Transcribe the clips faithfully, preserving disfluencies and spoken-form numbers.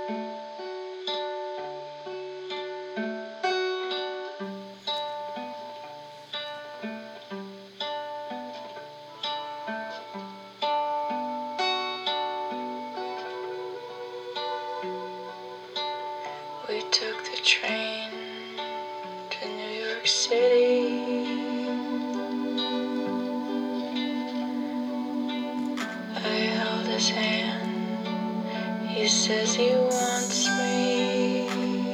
We took the train to New York City. I held his hand. He says he wants me.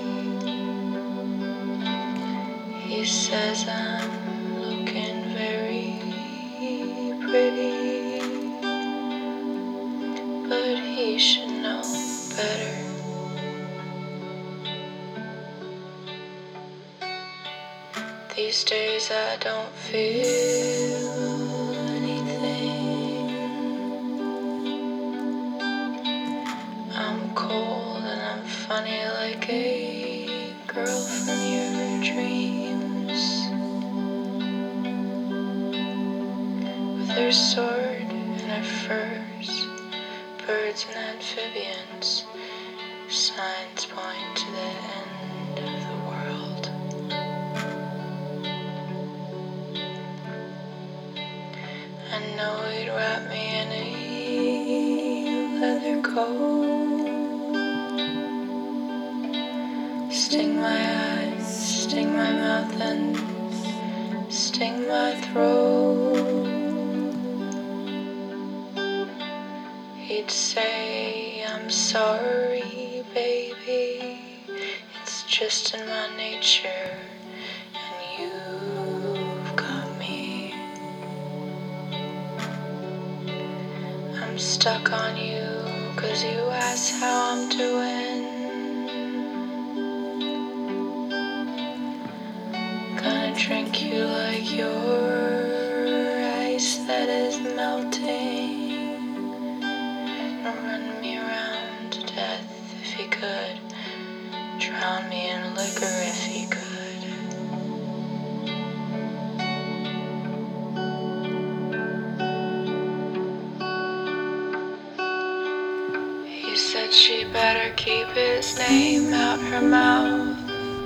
He says I'm looking very pretty, but he should know better. These days I don't feel anything. I'm cold and I'm funny like a girl from your dreams, with her sword and her furs, birds and amphibians. Signs point to the end of the world. I know he'd wrap me in a leather coat, sting my eyes, sting my mouth, and sting my throat. He'd say, I'm sorry, baby, it's just in my nature, and you've got me. I'm stuck on you, cause you ask how I'm doing. Gonna drink you like your ice that is melting. Run me around to death if he could. Drown me in liquor if he could. He said she better keep his name out her mouth.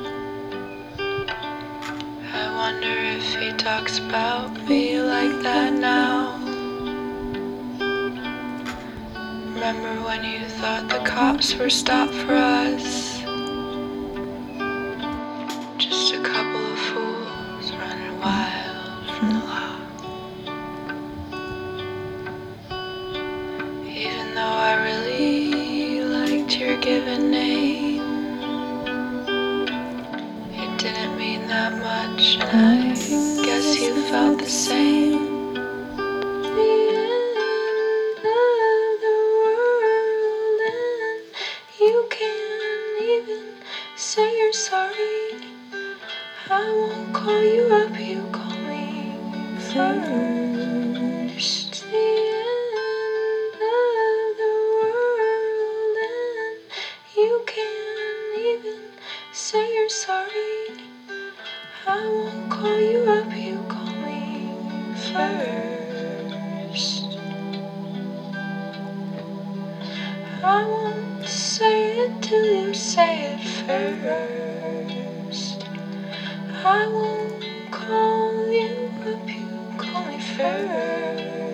I wonder if he talks about me like that now. Remember when you thought the cops were stopped for us? Just a couple of fools running wild from the law. Even though I really liked your given name, it didn't mean that much, and I guess you felt the same. Say you're sorry. I won't call you up, you call me first. The end of the world, and you can't even say you're sorry. I won't call you up, you call me first. I won't say it till you say it first. I won't call you up, you call me first.